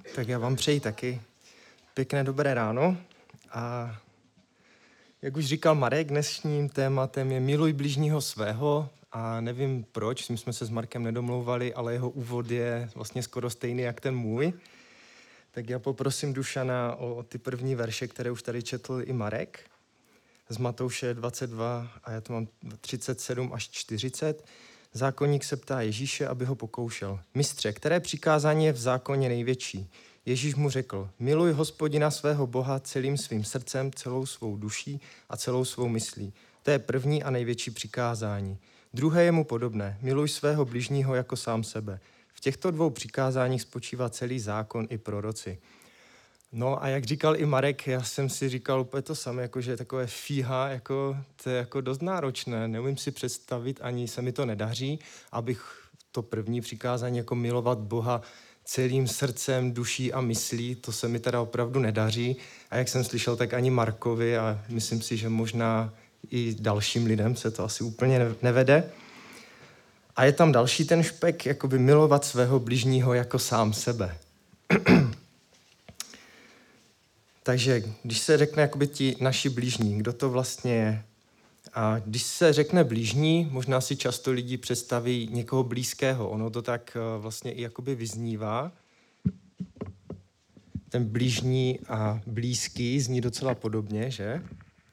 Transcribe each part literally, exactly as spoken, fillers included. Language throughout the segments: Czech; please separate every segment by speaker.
Speaker 1: Tak já vám přeji taky pěkné dobré ráno. A jak už říkal Marek, dnešním tématem je miluj bližního svého. A nevím proč, my jsme se s Markem nedomlouvali, ale jeho úvod je vlastně skoro stejný jak ten můj. Tak já poprosím Dušana o ty první verše, které už tady četl i Marek. Z Matouše dvacet dva a já to mám třicet sedm až čtyřicet. Zákonník se ptá Ježíše, aby ho pokoušel. Mistře, které přikázání je v zákoně největší? Ježíš mu řekl, miluj Hospodina svého Boha celým svým srdcem, celou svou duší a celou svou myslí. To je první a největší přikázání. Druhé je mu podobné, miluj svého bližního jako sám sebe. V těchto dvou přikázáních spočívá celý zákon i proroci. No a jak říkal i Marek, já jsem si říkal úplně to samé, jako že takové fíha, jako, to je jako dost náročné. Neumím si představit, ani se mi to nedaří, abych to první přikázání jako milovat Boha celým srdcem, duší a myslí, to se mi teda opravdu nedaří. A jak jsem slyšel, tak ani Markovi a myslím si, že možná i dalším lidem se to asi úplně nevede. A je tam další ten špek, jakoby milovat svého bližního jako sám sebe. Takže když se řekne jakoby ti naši blížní, kdo to vlastně je? A když se řekne blížní, možná si často lidi představí někoho blízkého. Ono to tak vlastně i jakoby vyznívá. Ten blížní a blízký zní docela podobně, že?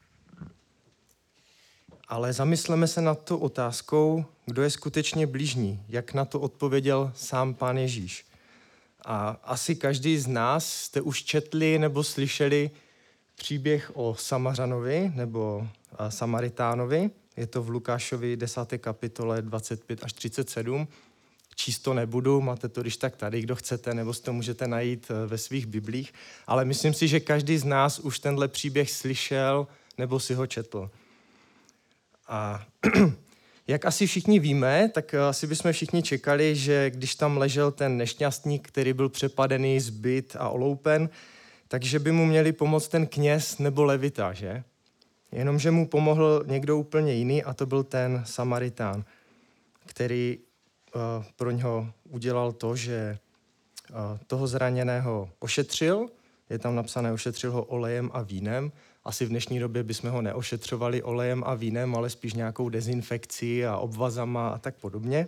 Speaker 1: Ale zamysleme se nad tou otázkou, kdo je skutečně blížní, jak na to odpověděl sám Pán Ježíš. A asi každý z nás jste už četli nebo slyšeli příběh o Samařanovi nebo Samaritánovi. Je to v Lukášovi desáté kapitole dvacet pět až třicet sedm. Číst to nebudu, máte to když tak tady, kdo chcete, nebo si to můžete najít ve svých biblích. Ale myslím si, že každý z nás už tenhle příběh slyšel nebo si ho četl. A jak asi všichni víme, tak asi bychom všichni čekali, že když tam ležel ten nešťastník, který byl přepadený, zbyt a oloupen, takže by mu měli pomoct ten kněz nebo levita, že? Jenomže mu pomohl někdo úplně jiný a to byl ten Samaritán, který uh, pro něho udělal to, že uh, toho zraněného ošetřil, je tam napsané, ošetřil ho olejem a vínem. Asi v dnešní době bychom ho neošetřovali olejem a vínem, ale spíš nějakou dezinfekcí a obvazama a tak podobně.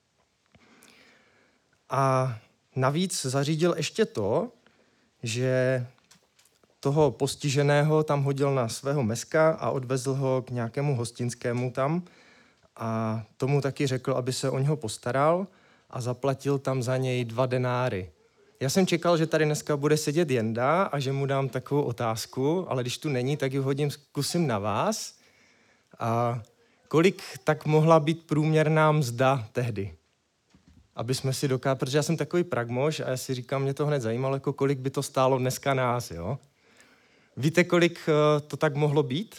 Speaker 1: A navíc zařídil ještě to, že toho postiženého tam hodil na svého meska a odvezl ho k nějakému hostinskému tam a tomu taky řekl, aby se o něho postaral a zaplatil tam za něj dva denáry. Já jsem čekal, že tady dneska bude sedět Jenda a že mu dám takovou otázku, ale když tu není, tak ji hodím zkusím na vás. A kolik tak mohla být průměrná mzda tehdy? Aby jsme si dokázali, protože já jsem takový pragmoš a já si říkám, mě to hned zajímalo, jako kolik by to stálo dneska nás, jo? Víte, kolik to tak mohlo být?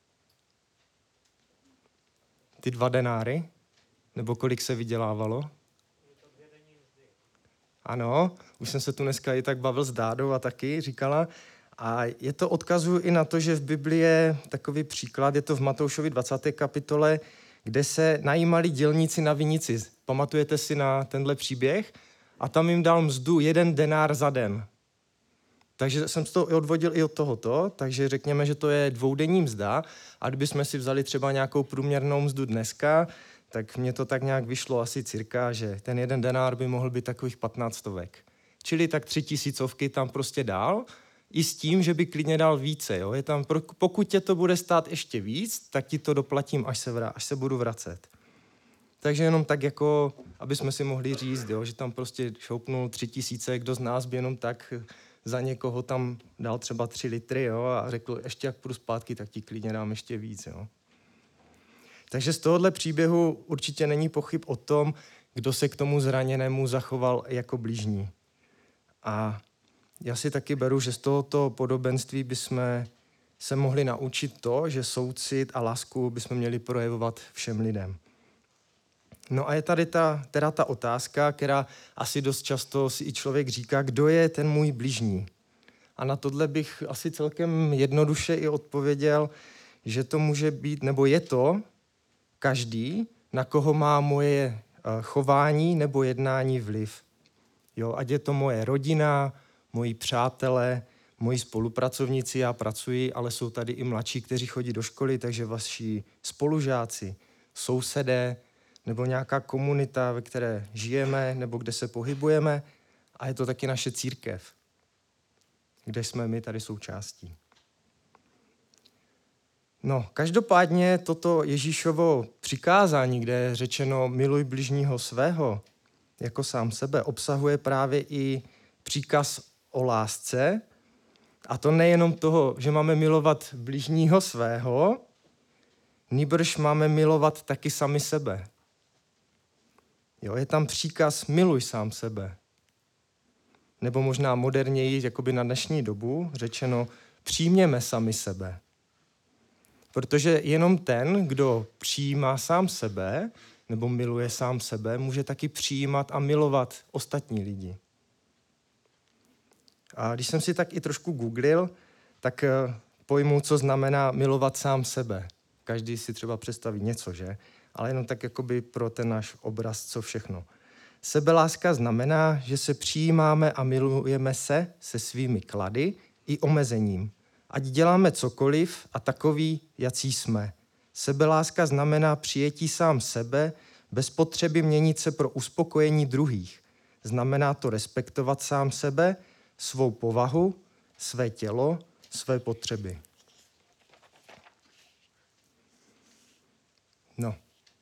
Speaker 1: Ty dva denáry? Nebo kolik se vydělávalo? Ano, už jsem se tu dneska i tak bavil s Dádou a taky říkala. A je to odkazu i na to, že v Biblii je takový příklad, je to v Matoušovi dvacáté kapitole, kde se najímali dělníci na vinici. Pamatujete si na tenhle příběh? A tam jim dal mzdu jeden denár za den. Takže jsem to odvodil i od tohoto, takže řekněme, že to je dvoudenní mzda. A kdybychom si vzali třeba nějakou průměrnou mzdu dneska, tak mně to tak nějak vyšlo asi cirka, že ten jeden denár by mohl být takových patnáct stovek. Čili tak tři tisícovky tam prostě dál, i s tím, že by klidně dal více. Jo? Je tam, pokud tě to bude stát ještě víc, tak ti to doplatím, až se, vra, až se budu vracet. Takže jenom tak jako, aby jsme si mohli říct, jo? Že tam prostě šoupnul tři tisíce, kdo z nás by jenom tak za někoho tam dal třeba tři litry, jo? A řekl, ještě jak půjdu zpátky, tak ti klidně dám ještě víc, jo? Takže z tohohle příběhu určitě není pochyb o tom, kdo se k tomu zraněnému zachoval jako blížní. A já si taky beru, že z tohoto podobenství bychom se mohli naučit to, že soucit a lásku bychom měli projevovat všem lidem. No a je tady ta, teda ta otázka, která asi dost často si i člověk říká, kdo je ten můj bližní. A na tohle bych asi celkem jednoduše i odpověděl, že to může být, nebo je to každý, na koho má moje chování nebo jednání vliv. Jo, ať je to moje rodina, moji přátelé, moji spolupracovníci, já pracuji, ale jsou tady i mladší, kteří chodí do školy, takže vaši spolužáci, sousedé, nebo nějaká komunita, ve které žijeme, nebo kde se pohybujeme. A je to taky naše církev, kde jsme my tady součástí. No, každopádně toto Ježíšovo přikázání, kde je řečeno miluj bližního svého jako sám sebe, obsahuje právě i příkaz o lásce. A to nejenom toho, že máme milovat bližního svého, nýbrž máme milovat taky sami sebe. Jo, je tam příkaz miluj sám sebe. Nebo možná moderněji, jakoby na dnešní dobu, řečeno přijměme sami sebe. Protože jenom ten, kdo přijímá sám sebe, nebo miluje sám sebe, může taky přijímat a milovat ostatní lidi. A když jsem si tak i trošku googlil, tak pojmu, co znamená milovat sám sebe. Každý si třeba představí něco, že? Ale jenom tak jakoby pro ten náš obraz, co všechno. Sebeláska znamená, že se přijímáme a milujeme se se svými klady i omezením. Ať děláme cokoliv a takový, jací jsme. Sebeláska znamená přijetí sám sebe bez potřeby měnit se pro uspokojení druhých. Znamená to respektovat sám sebe, svou povahu, své tělo, své potřeby. No,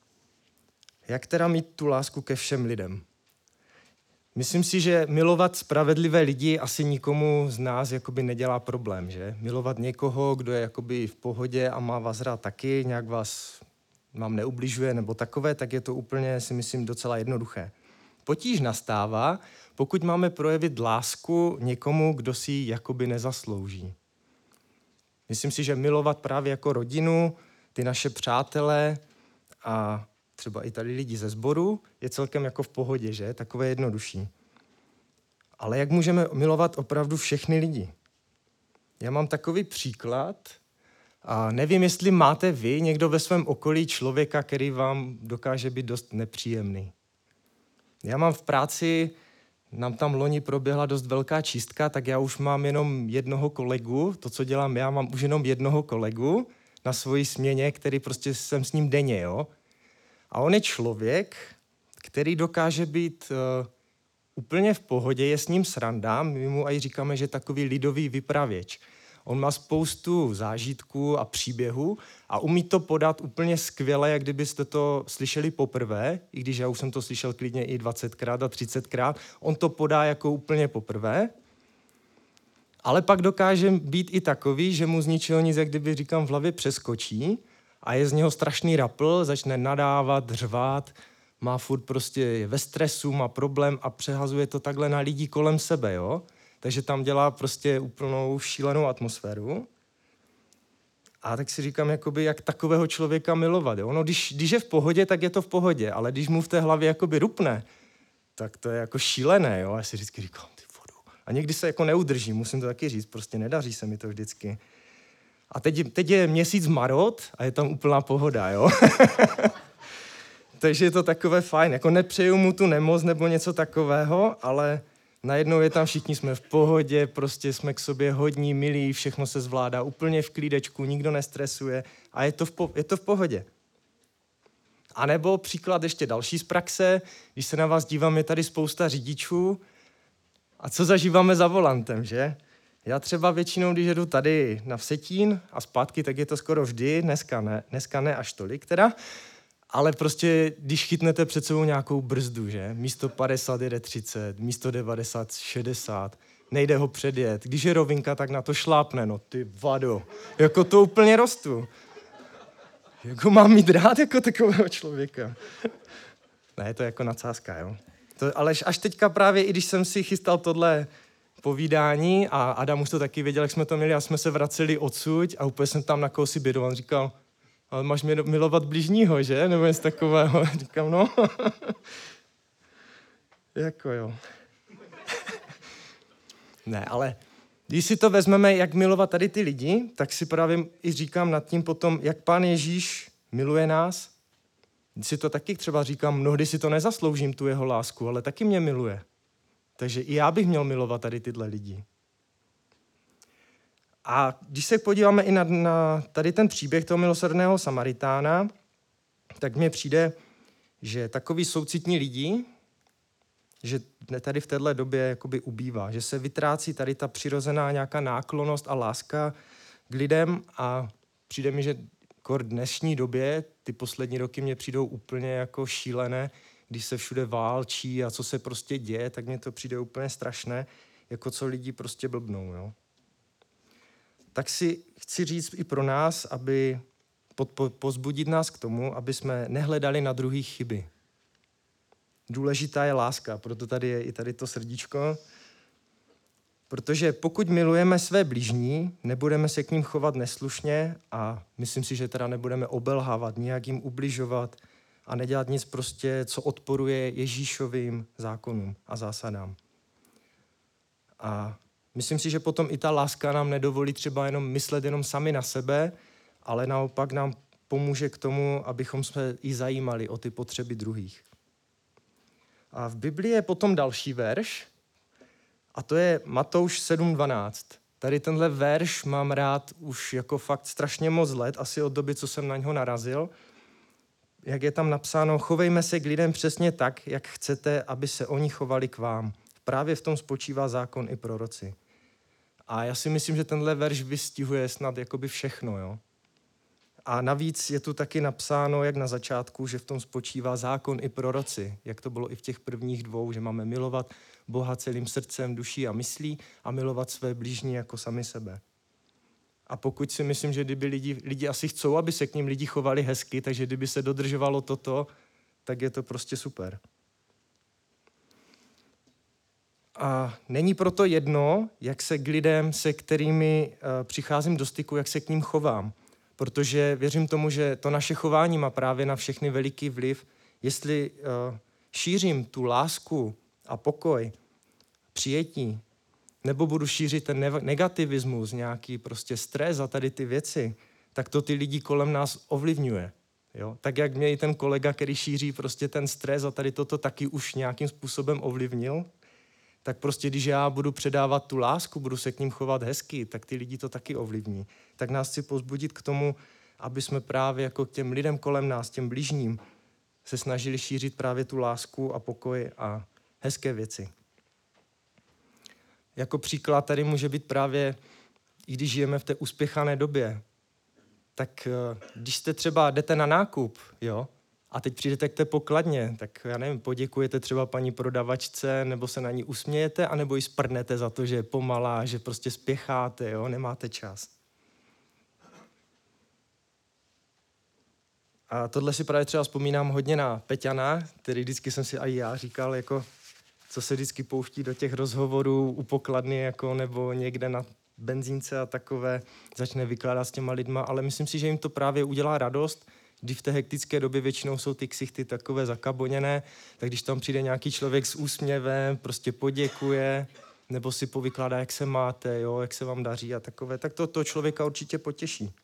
Speaker 1: jak teda mít tu lásku ke všem lidem? Myslím si, že milovat spravedlivé lidi asi nikomu z nás jakoby nedělá problém, že? Milovat někoho, kdo je jakoby v pohodě a má vás rád taky, nějak vás vám neubližuje nebo takové, tak je to úplně, si myslím, docela jednoduché. Potíž nastává, pokud máme projevit lásku někomu, kdo si ji jakoby nezaslouží. Myslím si, že milovat právě jako rodinu, ty naše přátelé a třeba i tady lidi ze sboru je celkem jako v pohodě, že? Takové jednodušší. Ale jak můžeme milovat opravdu všechny lidi? Já mám takový příklad a nevím, jestli máte vy někdo ve svém okolí člověka, který vám dokáže být dost nepříjemný. Já mám v práci, nám tam loni proběhla dost velká čistka, tak já už mám jenom jednoho kolegu, to, co dělám já, mám už jenom jednoho kolegu na svojí směně, který prostě jsem s ním denně, jo. A on je člověk, který dokáže být uh, úplně v pohodě, je s ním sranda, my mu aj říkáme, že je takový lidový vypravěč. On má spoustu zážitků a příběhů a umí to podat úplně skvěle, jak kdybyste to slyšeli poprvé, i když já už jsem to slyšel klidně i dvacetkrát a třicetkrát, on to podá jako úplně poprvé, ale pak dokáže být i takový, že mu z ničeho nic, jak kdyby říkám, v hlavě přeskočí a je z něho strašný rapl, začne nadávat, řvát, má furt prostě je ve stresu, má problém a přehazuje to takhle na lidi kolem sebe, jo? Takže tam dělá prostě úplnou šílenou atmosféru. A tak si říkám, jakoby, jak takového člověka milovat. Jo? No, když, když je v pohodě, tak je to v pohodě, ale když mu v té hlavě jakoby rupne, tak to je jako šílené. Jo? A já si vždycky říkám, ty vodu. A někdy se jako neudržím, musím to taky říct, prostě nedaří se mi to vždycky. A teď, teď je měsíc marot a je tam úplná pohoda, jo. Takže je to takové fajn. Jako nepřeju mu tu nemoc nebo něco takového, ale najednou je tam, všichni jsme v pohodě, prostě jsme k sobě hodní, milí, všechno se zvládá úplně v klídečku, nikdo nestresuje a je to v, po, je to v pohodě. A nebo příklad ještě další z praxe, když se na vás dívám, je tady spousta řidičů a co zažíváme za volantem, že? Já třeba většinou, když jedu tady na Vsetín a zpátky, tak je to skoro vždy, dneska ne, dneska ne až tolik teda, ale prostě, když chytnete před sebou nějakou brzdu, že? Místo padesát jede třicet, místo devadesát šedesát, nejde ho předjet. Když je rovinka, tak na to šlápne, no ty vado. Jako to úplně rostu. Jak ho mám mít rád jako takového člověka? Ne, to je jako nadsázka, jo. To, ale až teďka právě, i když jsem si chystal tohle povídání a Adam už to taky věděl, jak jsme to měli a jsme se vraceli odsud a úplně jsem tam na koho si bědoval. On říkal, ale máš milovat bližního, že? Nebo něco takového. Říkám, no. Jako jo. Ne, ale když si to vezmeme, jak milovat tady ty lidi, tak si právě i říkám nad tím potom, jak Pán Ježíš miluje nás. Když si to taky třeba říkám, mnohdy si to nezasloužím, tu jeho lásku, ale taky mě miluje. Takže i já bych měl milovat tady tyhle lidi. A když se podíváme i na, na tady ten příběh toho milosrdného Samaritána, tak mně přijde, že takový soucitní lidi, že tady v téhle době jakoby ubývá, že se vytrácí tady ta přirozená nějaká náklonnost a láska k lidem a přijde mi, že v dnešní době, ty poslední roky mě přijdou úplně jako šílené, když se všude válčí a co se prostě děje, tak mně to přijde úplně strašné, jako co lidi prostě blbnou. Jo? Tak si chci říct i pro nás, aby pozbudit nás k tomu, aby jsme nehledali na druhých chyby. Důležitá je láska, proto tady je i tady to srdíčko. Protože pokud milujeme své bližní, nebudeme se k ním chovat neslušně a myslím si, že teda nebudeme obelhávat, nijak jim ubližovat a nedělat nic prostě, co odporuje Ježíšovým zákonům a zásadám. A myslím si, že potom i ta láska nám nedovolí třeba jenom myslet jenom sami na sebe, ale naopak nám pomůže k tomu, abychom se i zajímali o ty potřeby druhých. A v Biblii je potom další verš, a to je Matouš sedm dvanáct. Tady tenhle verš mám rád už jako fakt strašně moc let, asi od doby, co jsem na něho narazil. Jak je tam napsáno, chovejme se k lidem přesně tak, jak chcete, aby se oni chovali k vám. Právě v tom spočívá zákon i proroci. A já si myslím, že tenhle verš vystihuje snad jakoby všechno, jo. A navíc je tu taky napsáno, jak na začátku, že v tom spočívá zákon i proroci, jak to bylo i v těch prvních dvou, že máme milovat Boha celým srdcem, duší a myslí a milovat své blížní jako sami sebe. A pokud si myslím, že kdyby lidi, lidi asi chcou, aby se k ním lidi chovali hezky, takže kdyby se dodržovalo toto, tak je to prostě super. A není proto jedno, jak se k lidem, se kterými uh, přicházím do styku, jak se k ním chovám. Protože věřím tomu, že to naše chování má právě na všechny veliký vliv. Jestli uh, šířím tu lásku a pokoj, přijetí, nebo budu šířit ten ne- negativismus, nějaký prostě stres a tady ty věci, tak to ty lidi kolem nás ovlivňuje. Jo? Tak jak mě i ten kolega, který šíří prostě ten stres a tady toto taky už nějakým způsobem ovlivnil, tak prostě když já budu předávat tu lásku, budu se k ním chovat hezky, tak ty lidi to taky ovlivní. Tak nás chci povzbudit k tomu, aby jsme právě jako k těm lidem kolem nás, těm bližním, se snažili šířit právě tu lásku a pokoj a hezké věci. Jako příklad tady může být právě, i když žijeme v té uspěchané době, tak když jste třeba jdete na nákup, jo, a teď přijdete k té pokladně, tak já nevím, poděkujete třeba paní prodavačce, nebo se na ní usmějete, anebo ji sprdnete za to, že je pomalá, že prostě spěcháte, jo, nemáte čas. A tohle si právě třeba vzpomínám hodně na Peťana, který vždycky jsem si i já říkal, jako, co se vždycky pouští do těch rozhovorů u pokladny, jako, nebo někde na benzínce a takové, začne vykládat s těma lidma, ale myslím si, že jim to právě udělá radost, když v té hektické době většinou jsou ty ksichty takové zakaboněné, tak když tam přijde nějaký člověk s úsměvem, prostě poděkuje, nebo si povykládá, jak se máte, jo, jak se vám daří a takové, tak to, to člověka určitě potěší.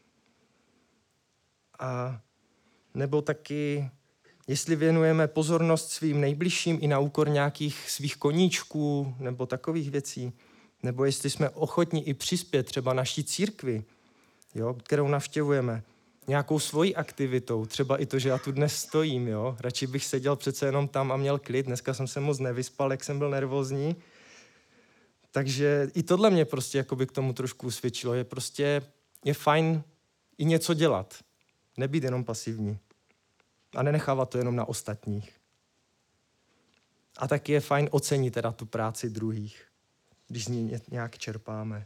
Speaker 1: A nebo taky, jestli věnujeme pozornost svým nejbližším i na úkor nějakých svých koníčků nebo takových věcí, nebo jestli jsme ochotní i přispět třeba naší církvi, jo, kterou navštěvujeme, nějakou svojí aktivitou, třeba i to, že já tu dnes stojím, jo, radši bych seděl přece jenom tam a měl klid, dneska jsem se moc nevyspal, jak jsem byl nervózní, takže i tohle mě prostě jakoby k tomu trošku usvědčilo, je prostě, je fajn i něco dělat, nebýt jenom pasivní a nenechávat to jenom na ostatních. A taky je fajn ocenit teda tu práci druhých, když z ní nějak čerpáme.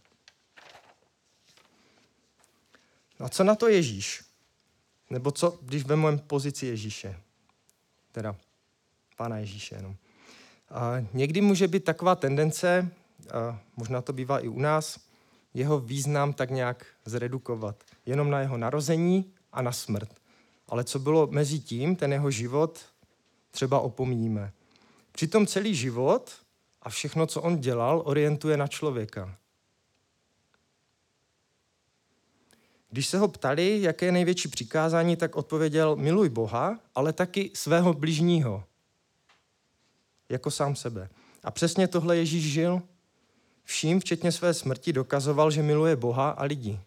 Speaker 1: No a co na to Ježíš? Nebo co, když vezmeme pozici Ježíše? Teda Pána Ježíše jenom. A někdy může být taková tendence, a možná to bývá i u nás, jeho význam tak nějak zredukovat. Jenom na jeho narození a na smrt. Ale co bylo mezi tím, ten jeho život, třeba opomíníme. Přitom celý život a všechno, co on dělal, orientuje na člověka. Když se ho ptali, jaké je největší přikázání, tak odpověděl, miluj Boha, ale taky svého bližního, jako sám sebe. A přesně tohle Ježíš žil. Vším, včetně své smrti, dokazoval, že miluje Boha a lidi.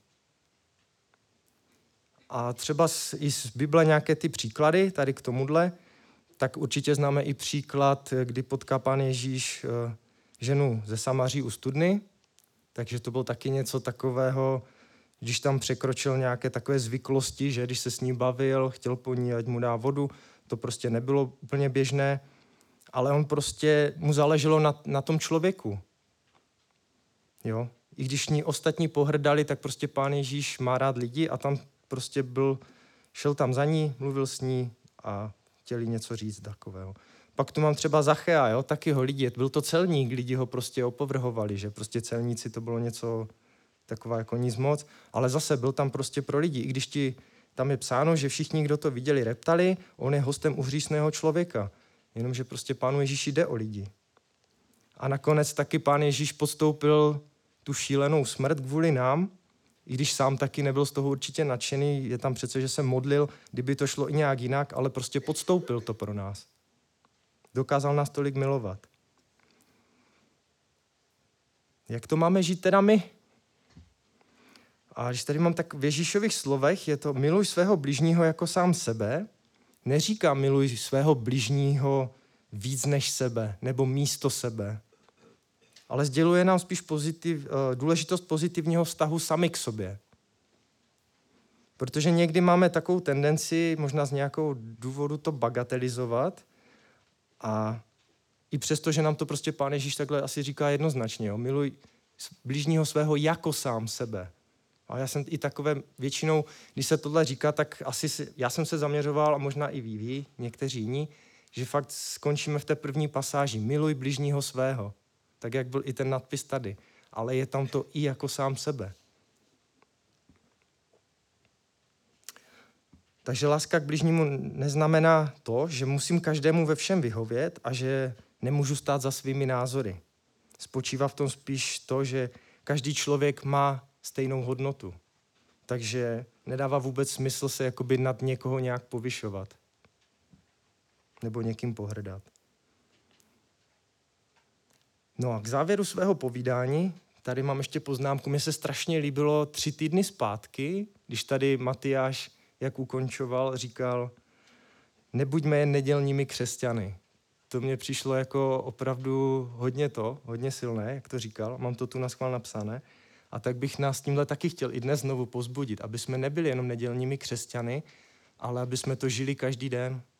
Speaker 1: A třeba z, i z Bible nějaké ty příklady tady k tomuhle, tak určitě známe i příklad, kdy potká Pán Ježíš ženu ze Samaří u studny, takže to bylo taky něco takového, když tam překročil nějaké takové zvyklosti, že když se s ní bavil, chtěl po ní, ať mu dá vodu, to prostě nebylo úplně běžné, ale on prostě, mu záleželo na, na tom člověku. Jo? I když ní ostatní pohrdali, tak prostě Pán Ježíš má rád lidi a tam prostě byl, šel tam za ní, mluvil s ní a chtěli něco říct takového. Pak tu mám třeba Zachea, jo? Taky ho lidi, byl to celník, lidi ho prostě opovrhovali, že prostě celníci to bylo něco taková jako nic moc, ale zase byl tam prostě pro lidi, i když ti tam je psáno, že všichni, kdo to viděli, reptali, on je hostem uhřísného člověka, jenomže prostě Pánu Ježíši jde o lidi. A nakonec taky Pán Ježíš podstoupil tu šílenou smrt kvůli nám, i když sám taky nebyl z toho určitě nadšený, je tam přece, že se modlil, kdyby to šlo i nějak jinak, ale prostě podstoupil to pro nás. Dokázal nás tolik milovat. Jak to máme žít teda my? A když tady mám tak v Ježíšových slovech, je to miluj svého bližního jako sám sebe, neříká miluj svého bližního víc než sebe, nebo místo sebe, ale sděluje nám spíš pozitiv, důležitost pozitivního vztahu sami k sobě. Protože někdy máme takovou tendenci, možná z nějakou důvodu to bagatelizovat a i přesto, že nám to prostě Pán Ježíš takhle asi říká jednoznačně, jo, miluj bližního svého jako sám sebe. A já jsem i takové většinou, když se tohle říká, tak asi si, já jsem se zaměřoval, a možná i vy, vy, někteří jiní, že fakt skončíme v té první pasáži. Miluj bližního svého. Tak, jak byl i ten nadpis tady. Ale je tam to i jako sám sebe. Takže láska k bližnímu neznamená to, že musím každému ve všem vyhovět a že nemůžu stát za svými názory. Spočívá v tom spíš to, že každý člověk má stejnou hodnotu. Takže nedává vůbec smysl se jakoby nad někoho nějak povyšovat. Nebo někým pohrdat. No a k závěru svého povídání, tady mám ještě poznámku, mně se strašně líbilo tři týdny zpátky, když tady Matyáš, jak ukončoval, říkal, nebuďme jen nedělními křesťany. To mně přišlo jako opravdu hodně to, hodně silné, jak to říkal, mám to tu naschvál napsané. A tak bych nás tímhle taky chtěl i dnes znovu pozbudit, aby jsme nebyli jenom nedělními křesťany, ale aby jsme to žili každý den.